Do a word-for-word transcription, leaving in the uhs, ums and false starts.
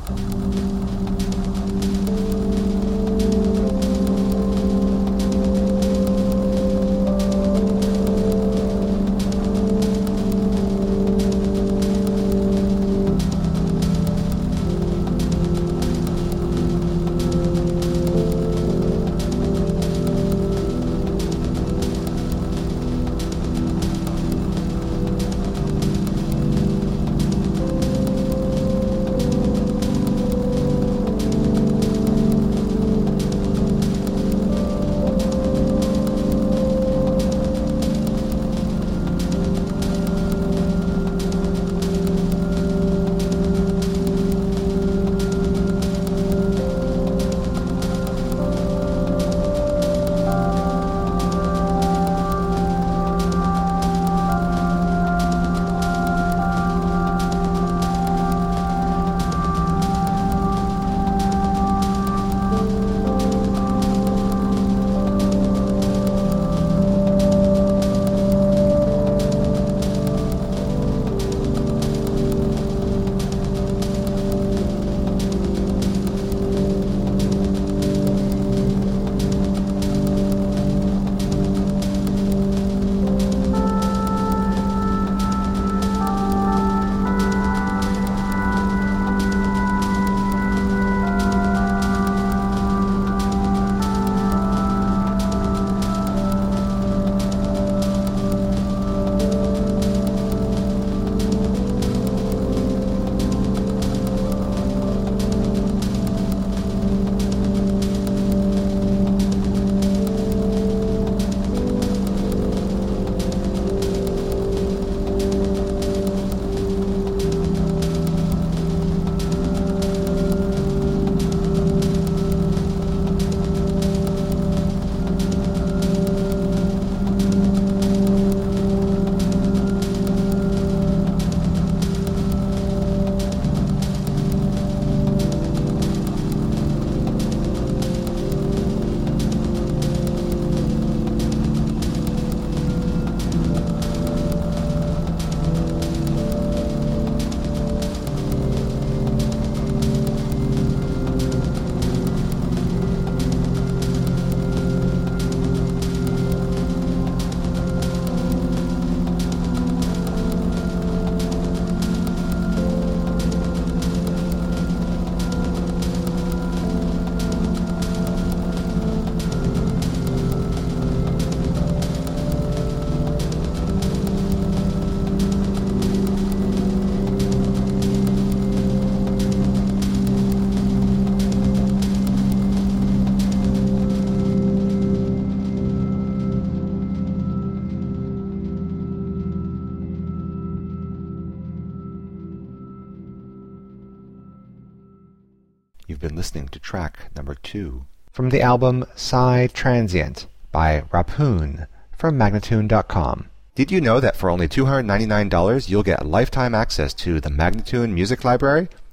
You've been listening to track number two from the album Psy Transient by Raphoon from Magnatune dot com. Did you know that for only two hundred ninety-nine dollars you'll get lifetime access to the Magnatune Music Library?